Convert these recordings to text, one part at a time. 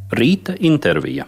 Rīta intervija.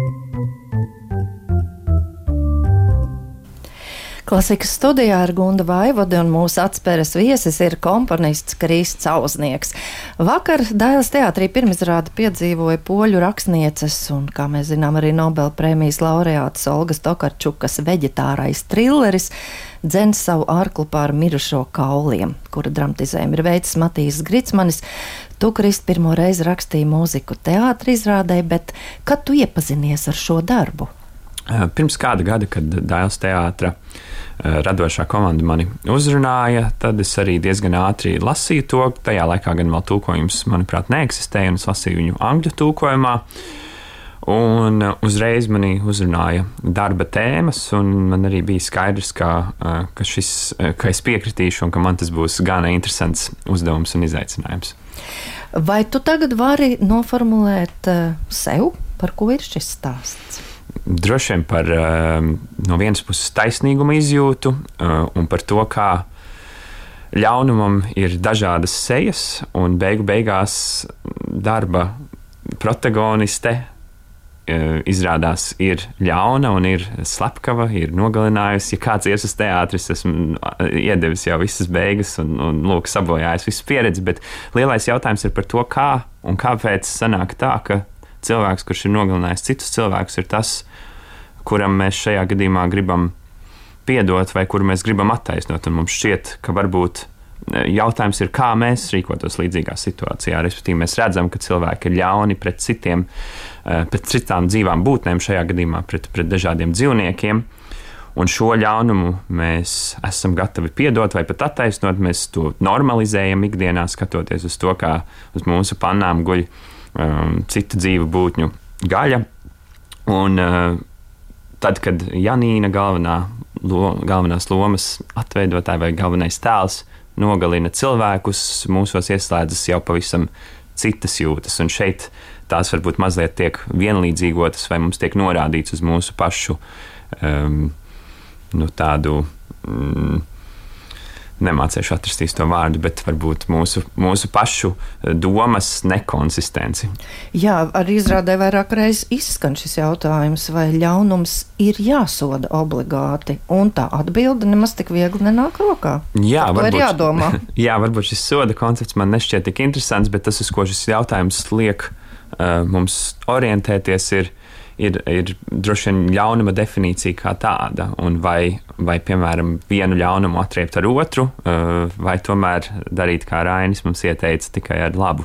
Klasikas studijā ir Gunda Vaivode un mūsu atspēres viesis ir komponists Krists Auznieks. Vakar Dailes teātrī pirmizrādi piedzīvoja poļu rakstnieces un, kā mēs zinām, arī Nobela prēmijas laureātes Olgas Tokarčukas veģetārais trilleris Dzen savu ārklu pār mirušo kauliem, kura dramatizējumu ir veicis Matīs Gricmanis. Tu, Krist, pirmo reizi rakstīji mūziku teātra izrādē, bet kad tu iepazinies ar šo darbu? Pirms kāda gada, kad Dailes teātra radošā komanda mani uzrunāja, tad es arī diezgan ātri lasīju to. Tajā laikā gan vēl tulkojums, manuprāt, neeksistēja, un es lasīju viņu angļu tulkojumā. Un uzreiz mani uzrunāja darba tēmas, un man arī bija skaidrs, ka es piekritīšu un ka man tas būs gana interesants uzdevums un izaicinājums. Vai tu tagad vari noformulēt sev, par ko ir šis stāsts? Droši vien par no vienas puses taisnīguma izjūtu un par to, kā ļaunumam ir dažādas sejas, un beigās darba protagoniste izrādās ir ļauna un ir slepkava, ir nogalinājusi. Ja kāds ies uz teātri, es esmu iedevis jau visas beigas un lūk, sabojājis visu pieredzi, bet lielais jautājums ir par to, kā un kāpēc sanāk tā, ka cilvēks, kurš ir nogalinājis citus cilvēkus, ir tas, kuram mēs šajā gadījumā gribam piedot vai kuru mēs gribam attaisnot. Un mums šķiet, ka varbūt jautājums ir, kā mēs rīkotos līdzīgā situācijā. Respektīvi, mēs redzam, ka cilvēki ir ļauni pret citām dzīvām būtnēm, šajā gadījumā pret dažādiem dzīvniekiem. Un šo ļaunumu mēs esam gatavi piedot vai pat attaisnot. Mēs to normalizējam ikdienā, skatoties uz to, kā uz mūsu pannām guļ citu dzīvu būtņu gaļa. Un tad, kad Janīna galvenās lomas atveidotāja vai galvenais tēls nogalina cilvēkus, mūsos ieslēdzas jau pavisam citas jūtas. Un šeit tās varbūt mazliet tiek vienlīdzīgotas vai mums tiek norādīts uz mūsu pašu tādu... Nemācēšu atrast to vārdu, bet varbūt mūsu pašu domas nekonsistenci. Jā, arī izrādē vairāk reizes izskan šis jautājums, vai ļaunums ir jāsoda obligāti, un tā atbilde nemaz tik viegli nenāk rokā. Jā, varbūt ir jādomā. Jā, varbūt šis soda koncepts man nešķiet tik interesants, bet tas, uz ko šis jautājums liek mums orientēties, ir droši vien ļaunuma definīcija kā tāda, un vai piemēram, vienu ļaunumu atriept ar otru, vai tomēr darīt, kā Rainis mums ieteica, tikai ar labu.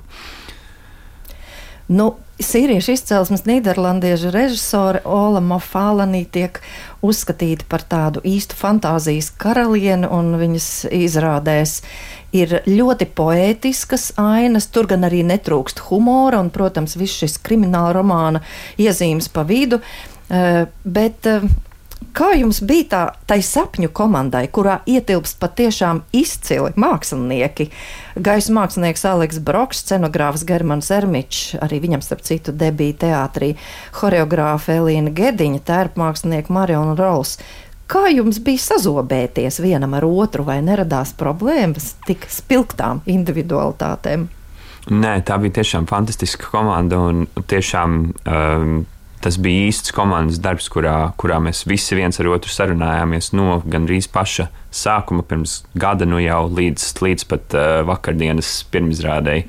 Sīriešu izcelsmes nīderlandiešu režisore Ola Mofālanī tiek uzskatīta par tādu īstu fantāzijas karalieni, un viņas izrādēs ir ļoti poētiskas ainas, tur gan arī netrūkst humora, un, protams, viss šis krimināla romāna iezīmes pa vidu, bet kā jums bija tai sapņu komandai, kurā ietilpst patiešām izcili mākslinieki? Gaisa mākslinieks Aleks Broks, scenogrāfs Germans Ermičs, arī viņam starp citu debija teātrī, horeogrāfa Elīna Gediņa, tērpmākslinieka Mariona Rols. Kā jums bija sazobēties vienam ar otru, vai neradās problēmas tik spilgtām individualitātēm? Nē, tā bija tiešām fantastiska komanda, un tiešām tas bija īsts komandas darbs, kurā mēs visi viens ar otru sarunājāmies no gandrīz paša sākuma pirms gada, jau līdz pat vakardienas pirmizrādēji.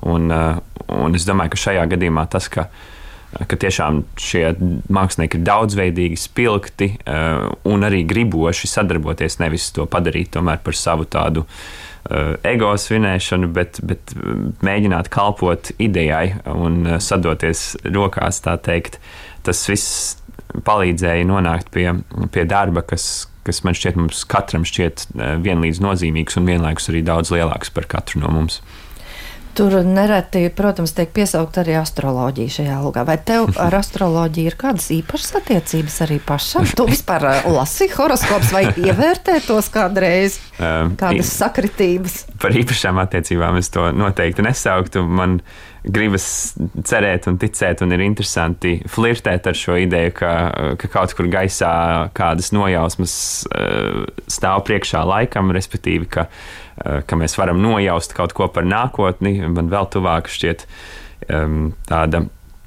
Un es domāju, ka šajā gadījumā tas, ka tiešām šie mākslinieki ir daudzveidīgi, spilgti un arī griboši sadarboties, nevis to padarīt tomēr par savu tādu ego svinēšanu, bet mēģināt kalpot idejai un sadoties rokās, tā teikt. Tas viss palīdzēja nonākt pie darba, kas man šķiet, mums katram šķiet vienlīdz nozīmīgs un vienlaikus arī daudz lielāks par katru no mums. Tur nereti, protams, tiek piesaukt arī astroloģija šajā lugā. Vai tev ar astroloģiju ir kādas īpašas attiecības arī pašam? Tu vispār lasi horoskops vai ievērtē tos kādreiz? Kādas sakritības? Par īpašām attiecībām es to noteikti nesauktu. Man gribas cerēt un ticēt, un ir interesanti flirtēt ar šo ideju, ka kaut kur gaisā kādas nojausmas stāv priekšā laikam, respektīvi, ka mēs varam nojaust kaut ko par nākotni. Man vēl tuvāk šķiet tāda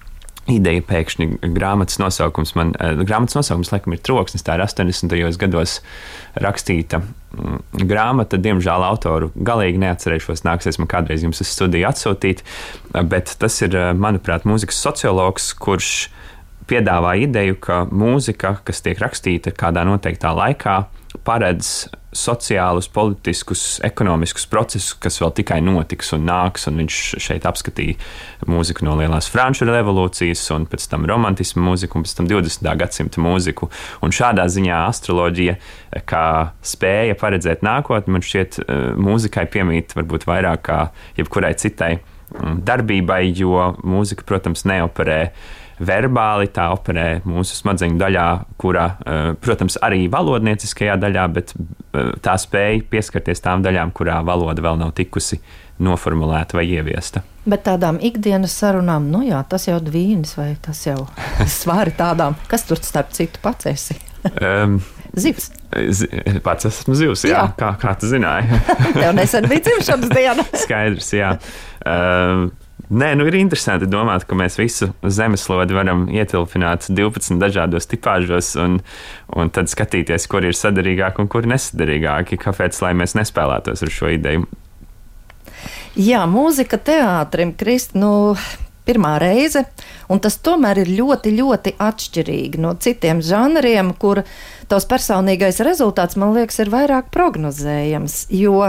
ideja pēkšņi grāmatas nosaukums. Grāmatas nosaukums laikam ir Troksnis, tā ir 80. gados rakstīta grāmata. Diemžēl autoru galīgi neatcerēšos, nāksies man kādreiz jums uz studiju atsūtīt, bet tas ir, manuprāt, mūzikas sociologs, kurš piedāvā ideju, ka mūzika, kas tiek rakstīta kādā noteiktā laikā, paredz sociālus, politiskus, ekonomiskus procesus, kas vēl tikai notiks un nāks, un viņš šeit apskatīja mūziku no lielās franču revolūcijas, un pēc tam romantismu mūziku, un pēc tam 20. gadsimta mūziku. Un šādā ziņā astroloģija, kā spēja paredzēt nākotni, man šķiet, mūzikai piemīt varbūt vairāk kā jebkurai citai darbībai, jo mūzika, protams, neoperē verbāli, tā operē mūsu smadzeņu daļā, kura, protams, arī valodnieciskajā daļā, bet tā spēja pieskarties tām daļām, kurā valoda vēl nav tikusi noformulēta vai ieviesta. Bet tādām ikdienas sarunām, nu jā, tas jau dvīnis vai tas jau svari tādām, kas tur starp citu pats esi? Zivs. Pats esmu zivs, jā. Kā tu zināji? Tev nesen bija dzimšanas diena. Skaidrs, jā. Nē, ir interesanti domāt, ka mēs visu zemeslodi varam ietilpināt 12 dažādos tipāžos un tad skatīties, kur ir sadarīgāk un kur nesadarīgāki. Kāpēc, lai mēs nespēlētos ar šo ideju? Jā, mūzika teātrim, Kristi, pirmā reize, un tas tomēr ir ļoti, ļoti atšķirīgi no citiem žanriem, kur tavs personīgais rezultāts, man liekas, ir vairāk prognozējams, jo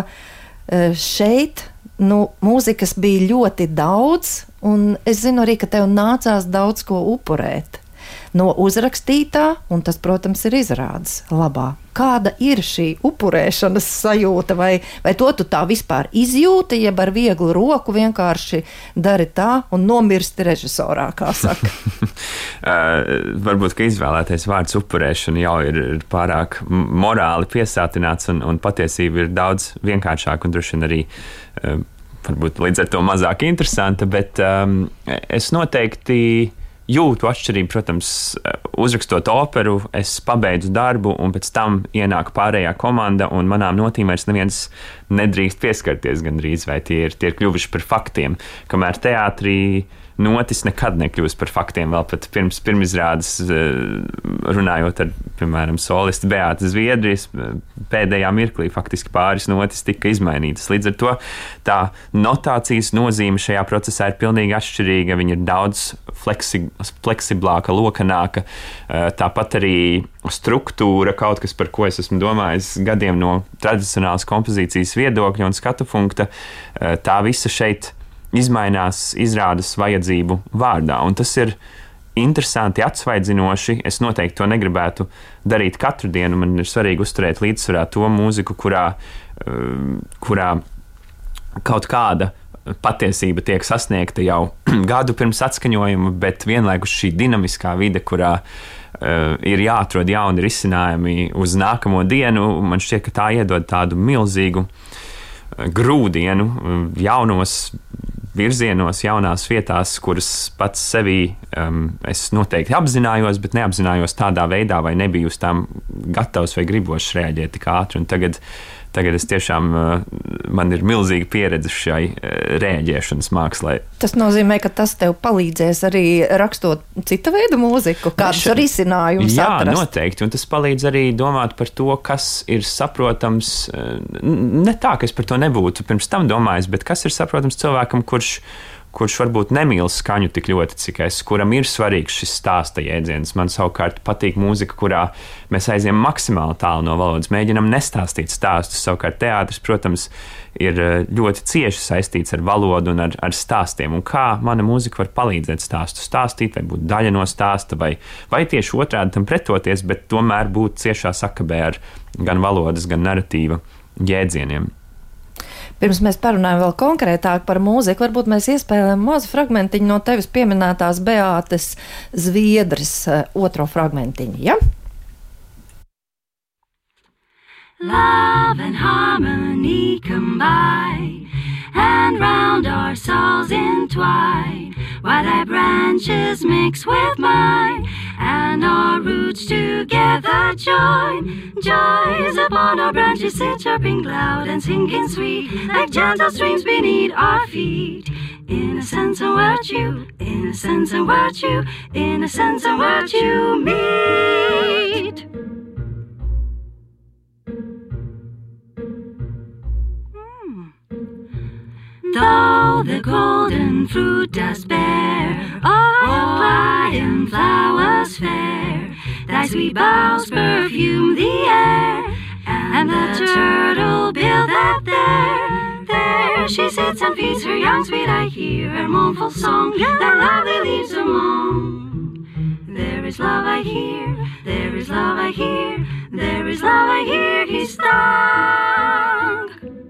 šeit mūzikas bija ļoti daudz, un es zinu arī, ka tev nācās daudz ko upurēt no uzrakstītā, un tas, protams, ir izrādes labā. Kāda ir šī upurēšanas sajūta, vai to tu tā vispār izjūti, jeb ar vieglu roku vienkārši dari tā un nomirsti režisorā, kā saka? Varbūt, ka izvēlētais vārds upurēšana jau ir pārāk morāli piesātināts, un patiesība ir daudz vienkāršāka un droši vien arī varbūt līdz ar to mazāk interesanta, bet es noteikti jūtu atšķirību, protams, uzrakstot operu, es pabeidzu darbu, un pēc tam ienāk pārējā komanda, un manām notīm vairs neviens nedrīkst pieskarties gandrīz, vai tie ir kļuvuši par faktiem. Kamēr teātrī notis nekad nekļūst par faktiem, vēl pat pirmizrādes runājot ar, piemēram, solisti Beāti Zviedrijas, pēdējā mirklī faktiski pāris notis tika izmainītas. Līdz ar to tā notācijas nozīme šajā procesā ir pilnīgi atšķirīga, viņa ir daudz fleksiblāka, lokanāka, tāpat arī struktūra, kaut kas, par ko es esmu domājis gadiem no tradicionālas kompozīcijas viedokļa un skatu punkta, tā visa šeit izmainās izrādes vajadzību vārdā, un tas ir interesanti, atsvaidzinoši. Es noteikti to negribētu darīt katru dienu. Man ir svarīgi uzturēt līdzsvarā to mūziku, kurā kaut kāda patiesība tiek sasniegta jau gadu pirms atskaņojuma, bet vienlaikus šī dinamiskā vide, kurā ir jāatrod jauni risinājumi uz nākamo dienu, man šķiet, ka tā iedod tādu milzīgu grūdienu jaunos virzienos, jaunās vietās, kuras pats sevī es noteikti apzinājos, bet neapzinājos tādā veidā, vai nebiju uz tām gatavs vai gribošs reaģēt tik ātri. Un tagad es tiešām, man ir milzīga pieredze šai reaģēšanas mākslai. Tas nozīmē, ka tas tev palīdzēs arī rakstot cita veida mūziku, kādus risinājumus atrast. Jā, noteikti, un tas palīdz arī domāt par to, kas ir saprotams, ne tā, ka es par to nebūtu pirms tam domājis, bet kas ir saprotams cilvēkam, kurš varbūt nemīl skaņu tik ļoti, cik es, kuram ir svarīgs šis stāsta jēdziens. Man savukārt patīk mūzika, kurā mēs aizjām maksimāli tālu no valodas, mēģinam nestāstīt stāstus. Savukārt teātris, protams, ir ļoti cieši saistīts ar valodu un ar stāstiem. Un kā mana mūzika var palīdzēt stāstu stāstīt, vai būt daļa no stāsta, vai tieši otrādi tam pretoties, bet tomēr būt ciešā sakabē ar gan valodas, gan naratīva jēdzieniem. Pirms mēs parunājam vēl konkrētāk par mūziku, varbūt mēs iespēlējam mazu fragmentiņu no tevis pieminētās Beātes Zviedres otro fragmentiņu, ja? Love and harmony combine, and round our souls entwine, while thy branches mix with mine, and our roots together join. Joys upon our branches sit chirping loud and singing sweet, like gentle streams beneath our feet. Innocence and virtue, innocence and virtue, innocence and virtue meet. Though the golden fruit does bear, all pliant flowers fair, thy sweet boughs perfume the air, and the turtle build that there she sits and feeds her young. Sweet I hear her mournful song, that lovely leaves among. There is love I hear, there is love I hear, there is love I hear, he stung.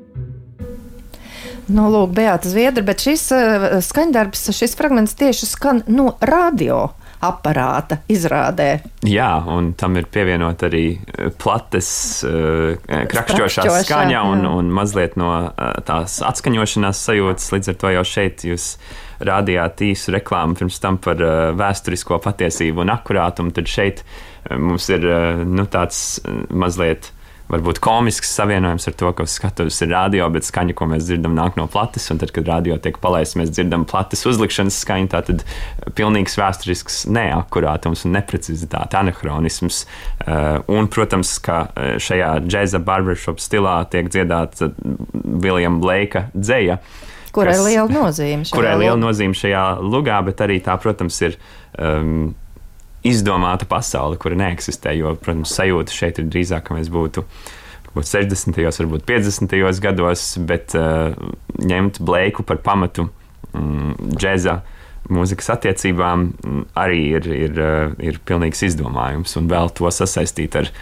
Nu, lūk, Beāta Zviedra, bet šis skaņdarbs, šis fragments tieši skan no radio aparāta izrādē. Jā, un tam ir pievienot arī plates krakšķošā skaņa un mazliet no tās atskaņošanās sajūtas. Līdz ar to jau šeit jūs rādījāt īsu reklāmu pirms tam par vēsturisko patiesību un akurātumu. Tad šeit mums ir tāds mazliet varbūt komisks savienojums ar to, ka uz skatuves ir radio, bet skaņa, ko mēs dzirdam, nāk no plates, un tad, kad radio tiek palaists, mēs dzirdam plates uzlikšanas skaņu, tātad pilnīgs vēsturisks neakurātums un neprecizitāte, anahronisms. Un, protams, ka šajā džēza barbershop stilā tiek dziedāta William Blake'a dzeja, kurai liela nozīme šajā liela nozīme šajā lugā, bet arī tā, protams, ir izdomāta pasaule, kura neeksistē, jo, protams, sajūta šeit ir drīzāk, ka mēs būtu 60. varbūt 50. gados, bet ņemt Blaiku par pamatu džēza mūzikas attiecībām arī ir pilnīgs izdomājums, un vēl to sasaistīt ar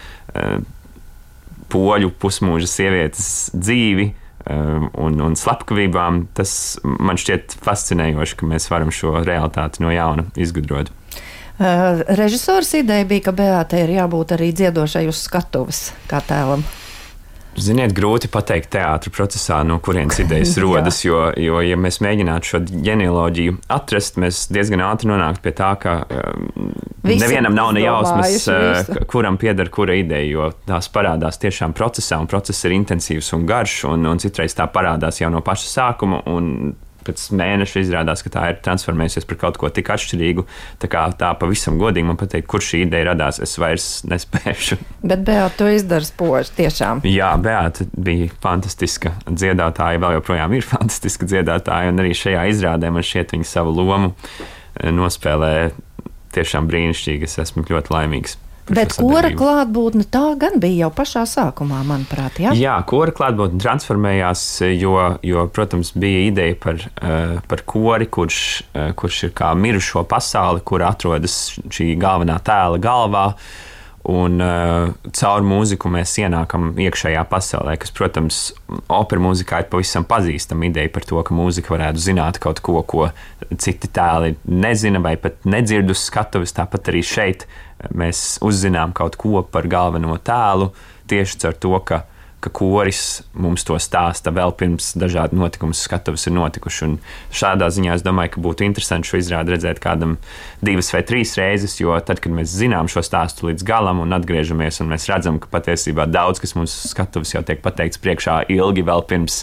poļu pusmūža sievietes dzīvi un slepkavībām, tas man šķiet fascinējoši, ka mēs varam šo realitāti no jauna izgudrot. Režisors ideja bija, ka Beātai ir jābūt arī dziedošai uz skatuves kā tēlam. Ziniet, grūti pateikt teātra procesā, no kurienes idejas rodas, jo, ja mēs mēģinātu šo ģenealoģiju atrast, mēs diezgan ātri nonāktu pie tā, ka nevienam nav ne jausmas, kuram pieder kura ideja, jo tās parādās tiešām procesā, un process ir intensīvs un garš, un citreiz tā parādās jau no paša sākuma, un pēc mēneša izrādās, ka tā ir transformējusies par kaut ko tik atšķirīgu. Tā pavisam godīgi man pateikt, kur šī ideja radās, es vairs nespēšu. Bet Beāta to izdara spoži, tiešām. Jā, Beāta bija fantastiska dziedātāja, vēl joprojām ir fantastiska dziedātāja, un arī šajā izrādē man šķiet viņa savu lomu nospēlē tiešām brīnišķīgi. Es esmu ļoti laimīgs. Bet kora klātbūtne tā gan bija jau pašā sākumā, manuprāt, jā? Jā, kora klātbūtne transformējās, jo, protams, bija ideja par kori, kurš ir kā mirušo pasauli, kur atrodas šī galvenā tēla galvā, un caur mūziku mēs ienākam iekšējā pasaulē, kas, protams, opera mūzikā ir pavisam pazīstama ideja par to, ka mūzika varētu zināt kaut ko citi tēli nezina vai pat nedzird uz skatuves, tāpat arī šeit mēs uzzinām kaut ko par galveno tēlu tieši ar to, ka koris mums to stāsta vēl pirms dažādi notikumi skatuves ir notikuši. Un šādā ziņā es domāju, ka būtu interesanti šo izrādi redzēt kādam 2 vai 3 reizes, jo tad, kad mēs zinām šo stāstu līdz galam un atgriežamies, un mēs redzam, ka patiesībā daudz, kas mums skatuves jau tiek pateikts priekšā ilgi vēl pirms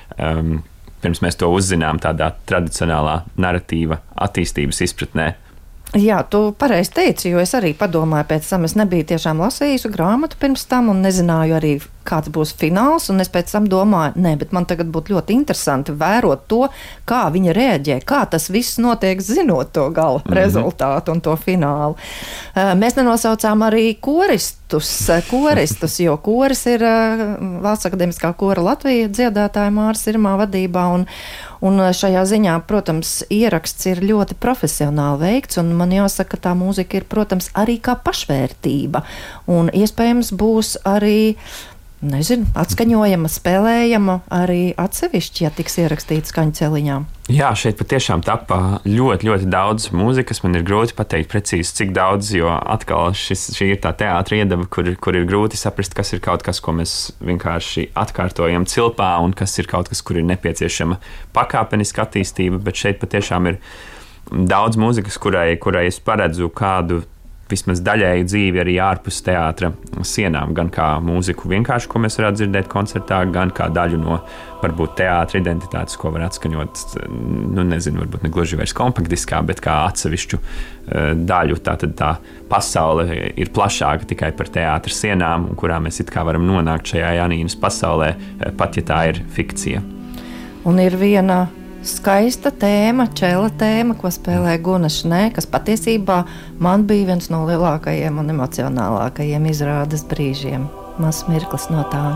mēs to uzzinām tādā tradicionālā naratīva attīstības izpratnē. Jā, tu pareizi teici, jo es arī padomāju pēc tam, es nebiju tiešām lasījusi grāmatu pirms tam un nezināju arī, kāds būs fināls, un es pēc tam domāju, bet man tagad būtu ļoti interesanti vērot to, kā viņa reaģē, kā tas viss notiek, zinot to gala rezultātu un to finālu. Mēs nenosaucām arī koristus, jo koris ir Valsts akadēmiskā kora Latvija dziedātāja Māra Sirmā vadībā, un šajā ziņā, protams, ieraksts ir ļoti profesionāli veikts, un man jāsaka, ka tā mūzika ir, protams, arī kā pašvērtība, un iespējams būs arī atskaņojama, spēlējama arī atsevišķi, ja tiks ierakstīts skaņu celiņā. Jā, šeit patiešām tapā ļoti, ļoti daudz mūzikas. Man ir grūti pateikt precīzi, cik daudz, jo atkal šī ir tā teātra iedaba, kur ir grūti saprast, kas ir kaut kas, ko mēs vienkārši atkārtojam cilpā, un kas ir kaut kas, kur ir nepieciešama pakāpeniska attīstība, bet šeit patiešām ir daudz mūzikas, kurai es paredzu kādu vismaz daļēju dzīvi arī ārpus teātra sienām, gan kā mūziku vienkārši, ko mēs varētu dzirdēt koncertā, gan kā daļu no varbūt teātra identitātes, ko var atskaņot, nezinu, varbūt ne gluži vairs kompaktdiskā, bet kā atsevišķu daļu. Tātad tā pasaule ir plašāka tikai par teātra sienām, un kurā mēs it kā varam nonākt šajā Janīnas pasaulē, pat ja tā ir fikcija. Un ir viena skaista tēma, čela tēma, ko spēlē Guna Šnē, kas patiesībā man bija viens no lielākajiem un emocionālākajiem izrādes brīžiem. Mazs mirklis no tā.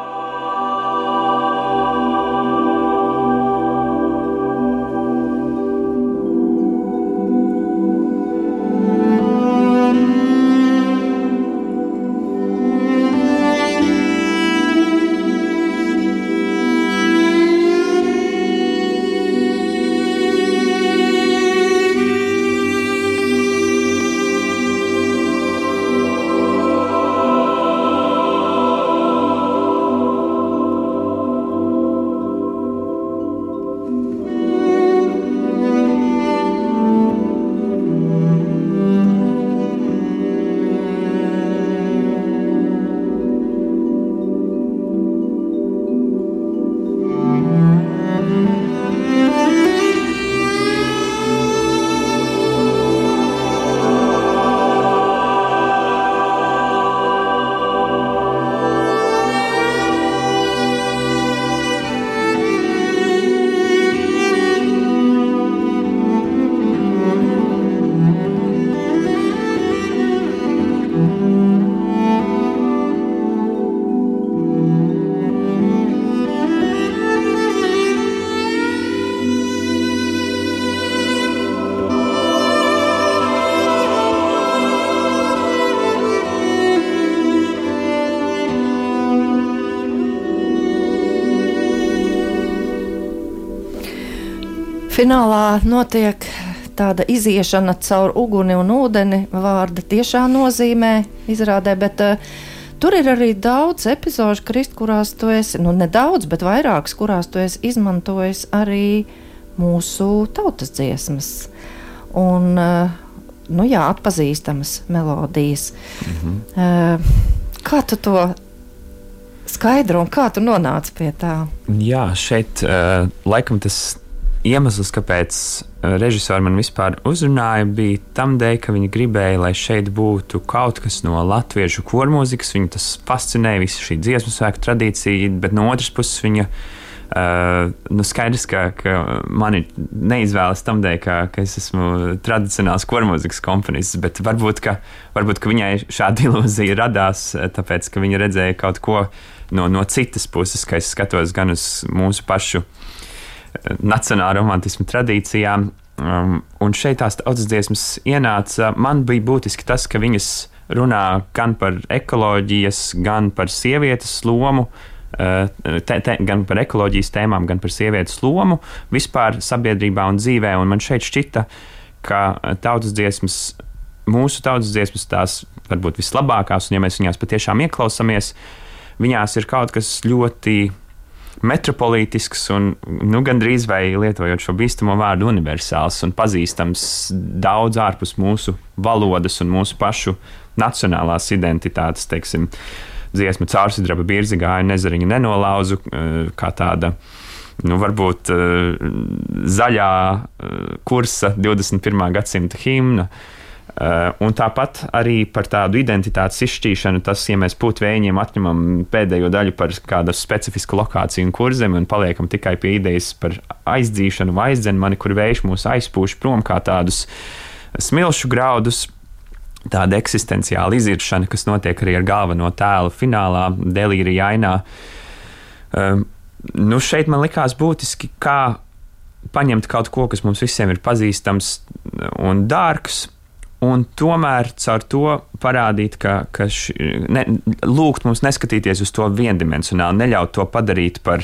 Finālā notiek tāda iziešana caur uguni un ūdeni, vārda tiešā nozīmē izrādē, bet tur ir arī daudz epizožu, Krist, kurās tu esi, nedaudz, bet vairākas, kurās tu esi izmantojis arī mūsu tautas dziesmas. Un, atpazīstamas melodijas. Kā tu to skaidro un kā tu nonāci pie tā? Jā, šeit laikam tas iemesls, kāpēc režisori man vispār uzrunāja, bija tam dēļ, ka viņi gribēja, lai šeit būtu kaut kas no latviešu kormūzikas. Viņu tas fascinēja, visa šī dziesmu svētku tradīcija, bet no otras puses viņa skaidrs, ka mani neizvēlas tam dēļ, ka es esmu tradicionāls kormūzikas komponists, bet varbūt, ka viņai šāda ilūzija radās, tāpēc, ka viņa redzēja kaut ko no citas puses, ka es skatos gan uz mūsu pašu nacionāla romantisma tradīcijām, un šeit tās tautas dziesmas ienāca. Man bija būtiski tas, ka viņas runā gan par ekoloģijas, gan par sievietes lomu, gan par ekoloģijas tēmām, gan par sievietes lomu vispār sabiedrībā un dzīvē, un man šeit šķita, ka tautas dziesmas, mūsu tautas dziesmas, tās varbūt vislabākās, un ja mēs viņās patiešām ieklausamies, viņās ir kaut kas ļoti metropolītisks un gandrīz vai, lietojot šo bīstamo vārdu, universāls un pazīstams daudz ārpus mūsu valodas un mūsu pašu nacionālās identitātes, teiksim, dziesma Caursudraba birzi gāja nezariņu nenolauzu, kā tāda, varbūt zaļā kursa 21. gadsimta himna. Un tāpat arī par tādu identitātes izšķīšanu, tas, ja mēs putvējiem atņemam pēdējo daļu par kādu specifisku lokāciju un kurzemi un paliekam tikai pie idejas par aizdzīšanu vai aizdzen mani, kur vējš mūs aizpūš prom kā tādus smilšu graudus, tāda eksistenciāla iziršana, kas notiek arī ar galveno tēlu finālā, delīrija ainā. Šeit man likās būtiski, kā paņemt kaut ko, kas mums visiem ir pazīstams un dārgs, un tomēr caur to parādīt, lūgt mums neskatīties uz to viendimensionāli, neļaut to padarīt par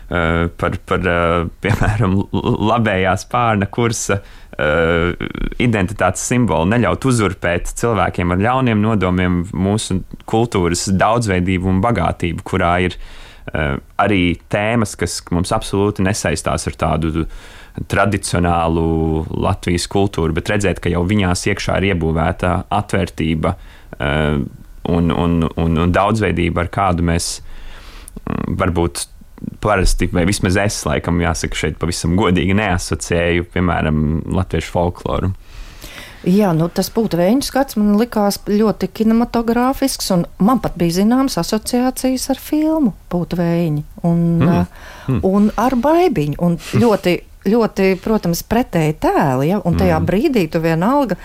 piemēram, labējā spārna kursa identitātes simbolu, neļaut uzurpēt cilvēkiem ar ļauniem nodomiem mūsu kultūras daudzveidību un bagātību, kurā ir arī tēmas, kas mums absolūti nesaistās ar tādu tradicionālu Latvijas kultūru, bet redzēt, ka jau viņās iekšā ir iebūvēta atvērtība un daudzveidība, ar kādu mēs varbūt parasti, vai vismaz es, laikam, jāsaka, šeit pavisam godīgi neasociēju, piemēram, latviešu folkloru. Jā, tas Pūta Vēņu skats man likās ļoti kinematogrāfisks, un man pat bija zināmas asociācijas ar filmu Pūta Vēņi un ar Baibiņu, un ļoti, protams, pretēji tēli, ja, un tajā brīdī tu vienalga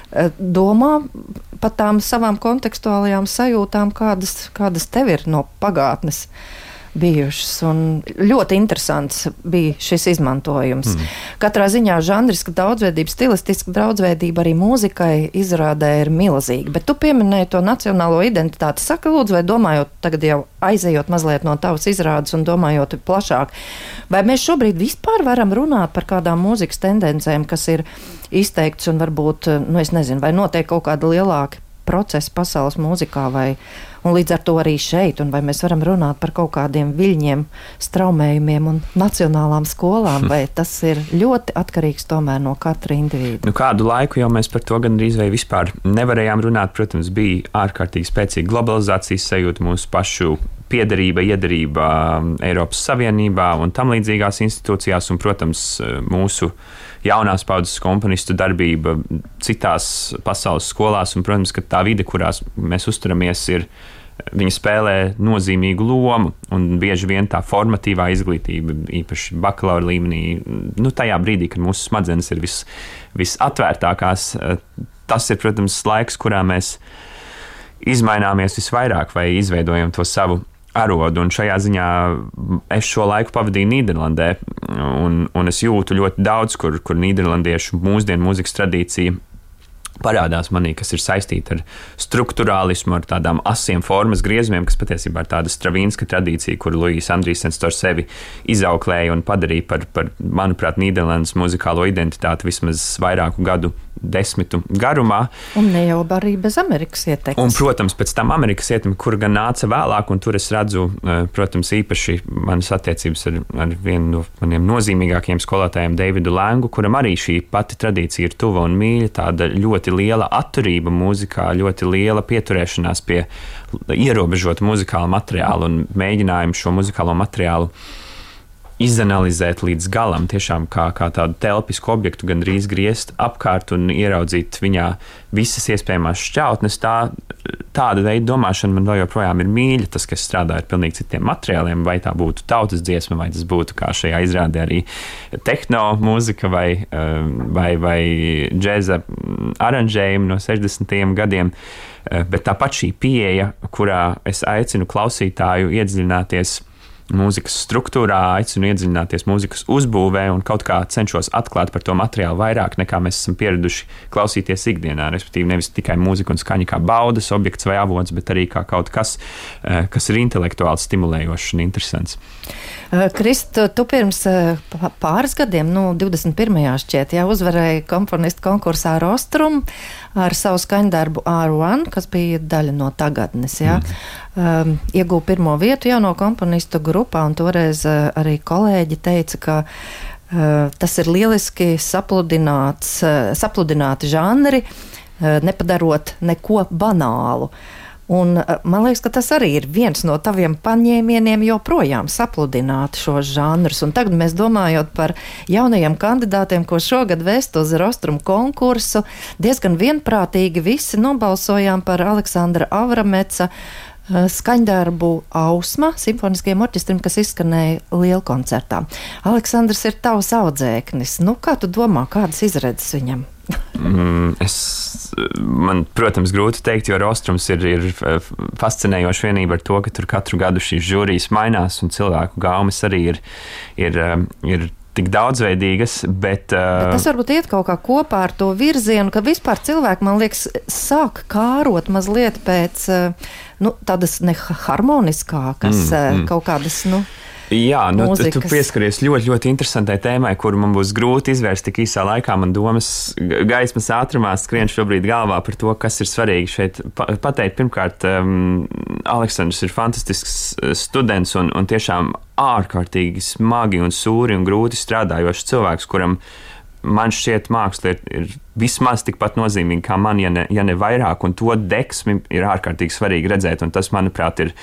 domā par tām savām kontekstuālajām sajūtām, kādas tev ir no pagātnes bijušas, un ļoti interesants bija šis izmantojums. Katrā ziņā žanriska daudzveidība, stilistiska daudzveidība arī mūzikai izrādē ir milzīga, bet tu pieminēji to nacionālo identitāti. Saka, lūdzu, vai domājot, tagad jau aizejot mazliet no tavas izrādes un domājot plašāk, vai mēs šobrīd vispār varam runāt par kādām mūzikas tendencēm, kas ir izteikts un varbūt, es nezinu, vai notiek kaut kāda lielāka procesa pasaules mūzikā, un līdz ar to arī šeit, un vai mēs varam runāt par kaut kādiem viļņiem, straumējumiem un nacionālām skolām, vai tas ir ļoti atkarīgs tomēr no katra individa? Kādu laiku jau mēs par to gandrīz vai vispār nevarējām runāt. Protams, bija ārkārtīgi spēcīga globalizācijas sajūta, mūsu pašu piederība, iederība Eiropas Savienībā un tam līdzīgās institūcijās, un, protams, mūsu jaunās paudzes komponistu darbība citās pasaules skolās, un, protams, ka tā vide, kurās mēs uzturamies, viņi spēlē nozīmīgu lomu, un bieži vien tā formatīvā izglītība, īpaši bakalaura līmenī, tajā brīdī, kad mūsu smadzenes ir visatvērtākās, tas ir, protams, laiks, kurā mēs izmaināmies visvairāk vai izveidojam to savu arodu, un šajā ziņā es šo laiku pavadīju Nīderlandē, un es jūtu ļoti daudz, kur nīderlandiešu mūsdienu mūzikas tradīcija parādās manī, kas ir saistīta ar strukturālismu, ar tādām asiem formas griezumiem, kas patiesībā ir tāda Stravīnska tradīcija, kuru Luijs Andrīsens to sevi izauklēja un padarīja par, manuprāt, Nīderlandes muzikālo identitāti vismaz vairāku gadu desmitu garumā. Un ne jau arī bez Amerikas ietekmes. Un, protams, pēc tam Amerikas ietekme, kur gan nāca vēlāk, un tur es redzu, protams, īpaši manas attiecības ar vienu no maniem nozīmīgākajiem skolotājiem, Davidu Langu, kuram arī šī pati tradīcija ir tuva un mīļa, tāda ļoti liela atturība mūzikā, ļoti liela pieturēšanās pie ierobežota muzikāla materiāla un mēģinājumu šo muzikālo materiālu izanalizēt līdz galam, tiešām kā tādu telpisku objektu, gandrīz griezt apkārt un ieraudzīt viņā visas iespējamās šķautnes. Tāda veida domāšana man vēl joprojām ir mīļa. Tas, kas strādā ar pilnīgi citiem materiāliem, vai tā būtu tautas dziesma, vai tas būtu, kā šajā izrādē, arī tehno mūzika vai džēza aranžējumi no 60. gadiem. Bet tāpat šī pieeja, kurā es aicinu klausītāju iedziļināties mūzikas struktūrā, aicinu iedziļināties mūzikas uzbūvē un kaut kā cenšos atklāt par to materiālu vairāk, nekā mēs esam pieraduši klausīties ikdienā. Respektīvi, nevis tikai mūzika un skaņa kā baudas objekts vai avots, bet arī kā kaut kas, kas ir intelektuāli stimulējošs un interesants. Krist, tu pirms pāris gadiem, 21. šķiet, uzvarēja komponistu konkursā Rostrum ar savu skaņdarbu R1, kas bija daļa no tagadnes. Iegūja pirmo vietu jauno komponistu grupā, un toreiz arī kolēģi teica, ka tas ir lieliski sapludināti žanri, nepadarot neko banālu. Un man liekas, ka tas arī ir viens no taviem paņēmieniem joprojām sapludināt šos žanrus. Un tagad mēs domājot par jaunajiem kandidātiem, ko šogad vest uz Rostrum konkursu, diezgan vienprātīgi visi nobalsojām par Aleksandra Avrameca skaņdarbu Ausma simfoniskajiem orķestrim, kas izskanēja lielkoncertā. Aleksandrs ir tavs audzēknis. Kā tu domā, kādas izredzes viņam? Man, protams, grūti teikt, jo Rostrums ir fascinējoša vienība ar to, ka tur katru gadu šīs žūrijas mainās un cilvēku gaumes arī ir tik daudzveidīgas, bet tas varbūt iet kaut kā kopā ar to virzienu, ka vispār cilvēki, man liekas, sāk kārot mazliet pēc tādas neharmoniskākas, kaut kādas, Jā, tu mūzikas. pieskaries ļoti, ļoti interesantai tēmai, kuru man būs grūti izvērst tik īsā laikā. Man domas gaismas ātrumā skrien šobrīd galvā par to, kas ir svarīgi šeit pateikt. Pirmkārt, Aleksandrs ir fantastisks students un tiešām ārkārtīgi smagi un sūri un grūti strādājošs cilvēks, kuram man šķiet māksla ir vismaz tikpat nozīmīga kā man, ja ne vairāk, un to deksmi ir ārkārtīgi svarīgi redzēt, un tas, manuprāt, ir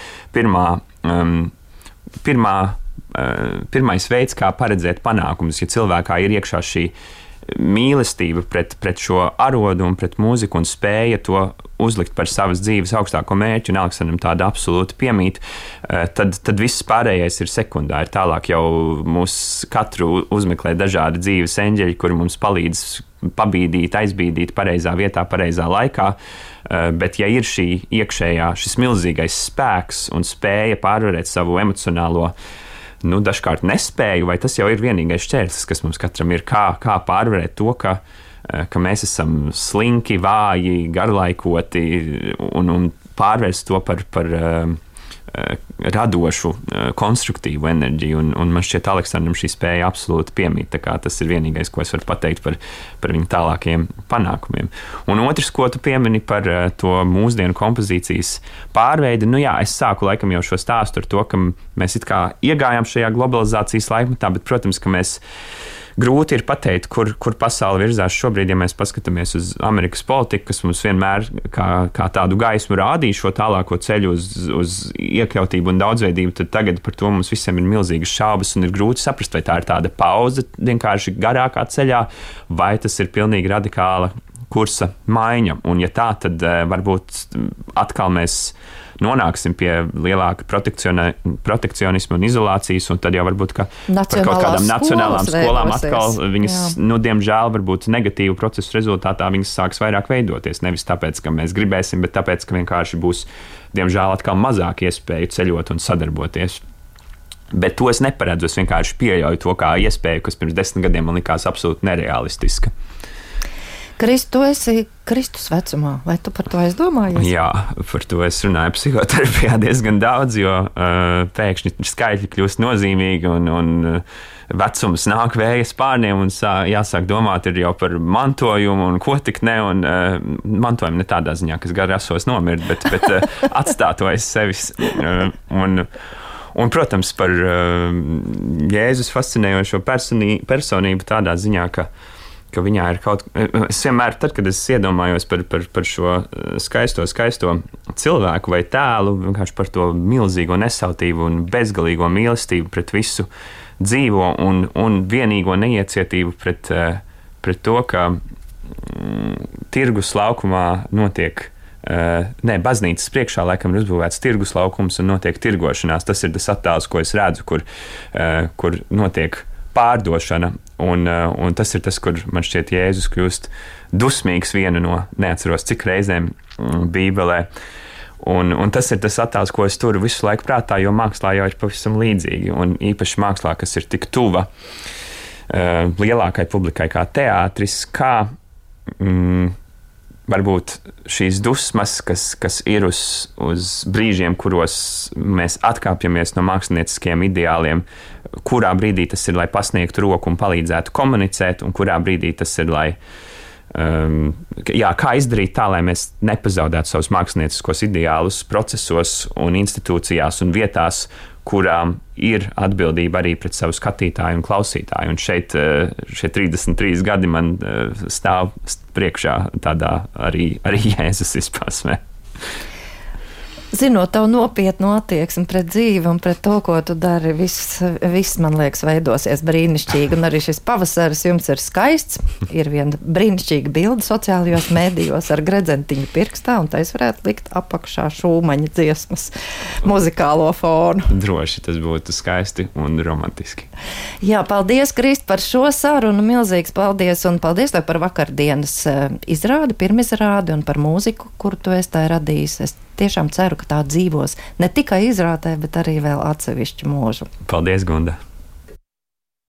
pirmais veids, kā paredzēt panākumus, ja cilvēkā ir iekšā šī mīlestība pret šo arodu un pret mūziku un spēja to uzlikt par savas dzīves augstāko mērķi, un Aleksandram tāda absolūti piemīt, tad viss pārējais ir sekundāri. Tālāk jau mūs katru uzmeklē dažādi dzīves eņģeļi, kuri mums palīdz pabīdīt, aizbīdīt pareizā vietā, pareizā laikā, bet ja ir šis milzīgais spēks un spēja pārvarēt savu emocionālo dažkārt nespēju, vai tas jau ir vienīgais šķērslis, kas mums katram ir, kā pārvarēt to, ka mēs esam slinki, vāji, garlaikoti un pārvērst to par radošu, konstruktīvu enerģiju, un man šķiet Aleksandram šī spēja absolūti piemīt, tā kā tas ir vienīgais, ko es varu pateikt par viņu tālākajiem panākumiem. Un otrs, ko tu piemini par to mūsdienu kompozīcijas pārveidi, es sāku laikam jau šo stāstu ar to, ka mēs it kā iegājām šajā globalizācijas laikmetā, bet, protams, ka mēs grūti ir pateikt, kur pasaule virzās šobrīd, ja mēs paskatāmies uz Amerikas politiku, kas mums vienmēr kā tādu gaismu rādīja šo tālāko ceļu uz iekļautību un daudzveidību, tad tagad par to mums visiem ir milzīgas šaubas un ir grūti saprast, vai tā ir tāda pauze vienkārši garākā ceļā, vai tas ir pilnīgi radikāla kursa maiņa. Un ja tā, tad varbūt atkal mēs nonāksim pie lielāka protekcionisma un izolācijas, un tad jau varbūt par kaut kādām nacionālām skolām atkal viņas, diemžēl, varbūt negatīvu procesu rezultātā viņas sāks vairāk veidoties. Nevis tāpēc, ka mēs gribēsim, bet tāpēc, ka vienkārši būs, diemžēl, atkal mazāk iespēju ceļot un sadarboties. Bet to es neparedzu, es vienkārši pieļauju to kā iespēju, kas pirms 10 gadiem man likās absolūti nerealistiska. Tu esi Kristus vecumā, vai tu par to aizdomājies? Jā, par to es runāju psihoterapijā diezgan daudz, jo pēkšņi skaitļi kļūst nozīmīgi un vecums nāk vēja spārniem un jāsāk domāt ir jau par mantojumu un ko tik ne, un mantojumu ne tādā ziņā, kas gar asos nomirt, bet atstāt to aiz sevis. Un, protams, par Jēzus fascinējošo personību tādā ziņā, ka viņā ir es vienmēr, tad, kad es iedomājos par šo skaisto cilvēku vai tēlu, vienkārši par to milzīgo nesautību un bezgalīgo mīlestību pret visu dzīvo un vienīgo neiecietību pret to, ka tirgus laukumā notiek, baznīcas priekšā laikam ir uzbūvēts tirgus laukums un notiek tirgošanās. Tas ir tas attēls, ko es redzu, kur notiek pārdošana, un tas ir tas, kur man šķiet Jēzus kļūst dusmīgs viena no, neatceros cik reizēm Bībelē, un tas ir tas attēls, ko es turu visu laiku prātā, jo mākslā jau ir pavisam līdzīgi, un īpaši mākslā, kas ir tik tuva lielākai publikai kā teātris, kā varbūt šīs dusmas, kas ir uz brīžiem, kuros mēs atkāpjamies no mākslinieciskiem ideāliem, kurā brīdī tas ir, lai pasniegtu roku un palīdzētu komunicēt, un kurā brīdī tas ir, lai kā izdarīt tā, lai mēs nepazaudētu savus mākslinieciskos ideālus procesos un institūcijās un vietās, kurām ir atbildība arī pret savu skatītāju un klausītāju. Un šie 33 gadi man stāv priekšā tādā arī Jēzus izpasmē. Zinot tavu nopietnu attieksmi pret dzīvi un pret to, ko tu dari, viss man liekas veidosies brīnišķīgi. Un arī šis pavasaris jums ir skaists. Ir viena brīnišķīga bilde sociālajos mēdījos ar gredzentiņu pirkstā, un tais varētu likt apakšā Šūmaņa dziesmas muzikālo fonu. Droši, tas būtu skaisti un romantiski. Jā, paldies, Krist, par šo sarunu. Milzīgs paldies, un paldies tev par vakardienas izrādi, pirmizrādi un par mūziku, kuru tu esi tā radījis. Es tiešām ceru, ka tā dzīvos ne tikai izrādē, bet arī vēl atsevišķu mūžu. Paldies, Gunda!